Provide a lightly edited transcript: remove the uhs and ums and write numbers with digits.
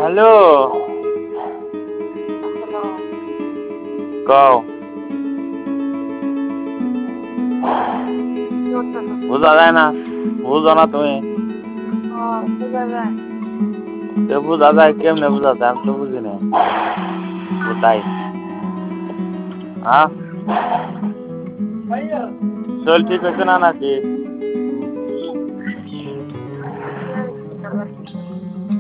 Hello. Hello. কও। কি করতেছো? বোঝা যায় না, বুঝো না তুমি? বোঝা যায়। বুঝা যায় কেমনে বুঝা যায়? আমি তো বুঝি না। তাই হ্যাঁ, চল ঠিক হয়েছে না নাকি?